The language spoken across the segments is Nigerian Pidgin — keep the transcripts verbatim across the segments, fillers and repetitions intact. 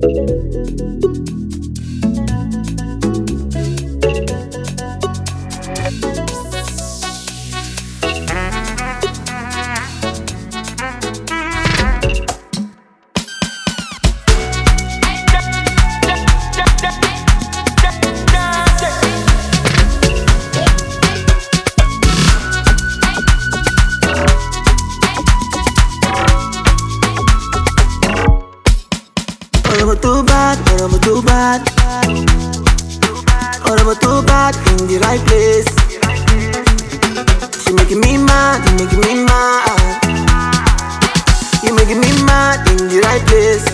I'm too bad, or I'm too bad, or I'm too bad in the right place. She making me mad, you making me mad. You making me mad in the right place.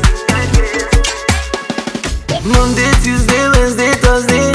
Monday, Tuesday, Wednesday, Thursday,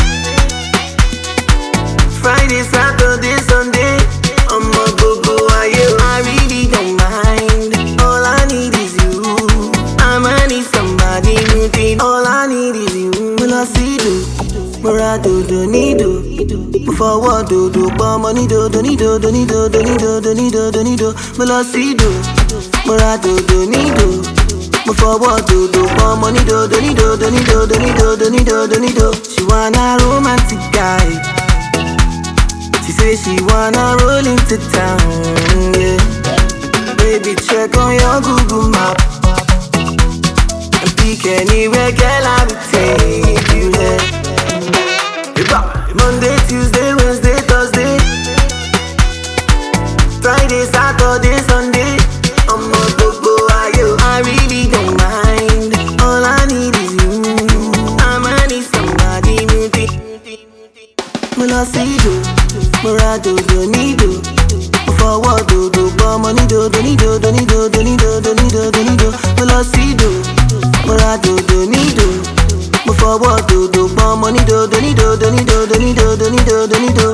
Friday, Saturday, Sunday. I'm a go-go, I really don't mind. All I need is you. I'ma need somebody new thing. All I need is you. When I see you, Mura do do need do. Before what do do, but money do do need do do need do do need do do need do do need do. When I see you, Mura do do need do. Before what do do, but money do do need do do need do do need do do need do do need do. She want a romantic guy. She say she wanna roll into town, yeah. Baby, check on your Google map and pick anywhere, girl, I will take you there. Monday, Tuesday, Wednesday, Thursday, Friday, Saturday, Sunday. I'm a go-go, I really don't mind. All I need is you. I'ma need somebody new. When I see you, Mura do do need do. For what do do, but money do do need do do need do do need do do need do do need do. When I see you, Mura do do need do. For what do do, but money do do need do do need do do need do do need do do need do.